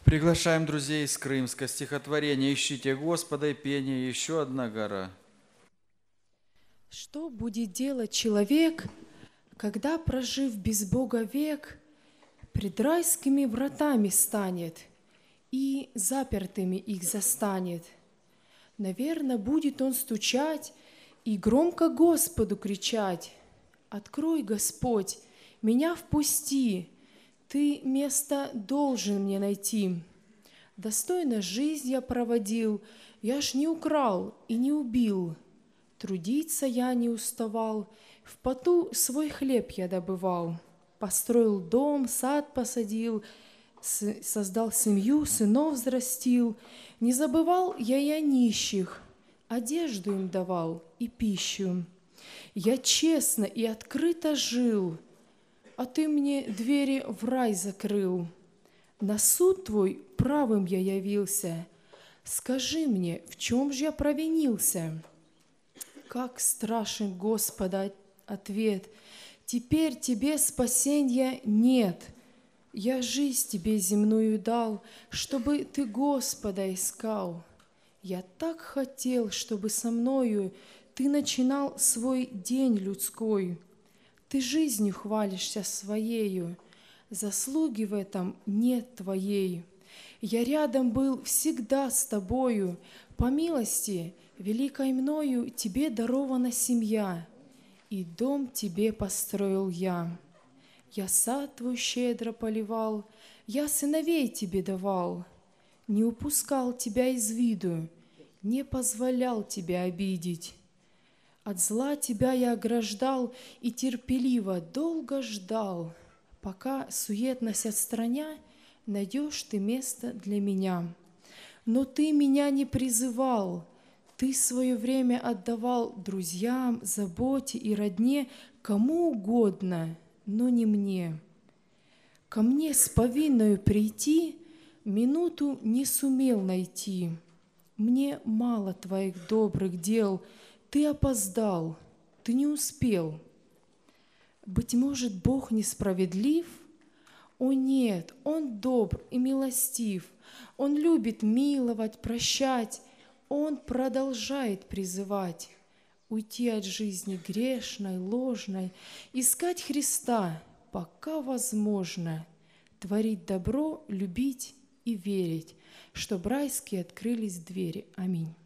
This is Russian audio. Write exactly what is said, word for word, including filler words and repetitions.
Приглашаем друзей из Крымска. Стихотворение «Ищите Господа» и пение «Еще одна гора». Что будет делать человек, когда, прожив без Бога век, пред райскими вратами станет и запертыми их застанет? Наверно, будет он стучать и громко Господу кричать: «Открой, Господь, меня впусти, Ты место должен мне найти. Достойно жизнь я проводил, я ж не украл и не убил. Трудиться я не уставал, в поту свой хлеб я добывал. Построил дом, сад посадил, создал семью, сынов взрастил. Не забывал я и о нищих, одежду им давал и пищу. Я честно и открыто жил, а Ты мне двери в рай закрыл. На суд Твой правым я явился. Скажи мне, в чем же я провинился?» Как страшен Господа ответ: «Теперь тебе спасенья нет. Я жизнь тебе земную дал, чтобы ты Господа искал. Я так хотел, чтобы со мною ты начинал свой день людской. Ты жизнью хвалишься своею, заслуги в этом нет твоей. Я рядом был всегда с тобою, по милости великой мною тебе дарована семья, и дом тебе построил я. Я сад твой щедро поливал, я сыновей тебе давал, не упускал тебя из виду, не позволял тебя обидеть. От зла тебя я ограждал и терпеливо долго ждал, пока, суетность отстраня, найдешь ты место для меня. Но ты меня не призывал, ты свое время отдавал друзьям, заботе и родне, кому угодно, но не мне. Ко мне с повинною прийти минуту не сумел найти. Мне мало твоих добрых дел, ты опоздал, ты не успел. Быть может, Бог несправедлив? О нет, Он добр и милостив, Он любит миловать, прощать, Он продолжает призывать уйти от жизни грешной, ложной, искать Христа, пока возможно, творить добро, любить и верить, чтоб райские открылись двери. Аминь.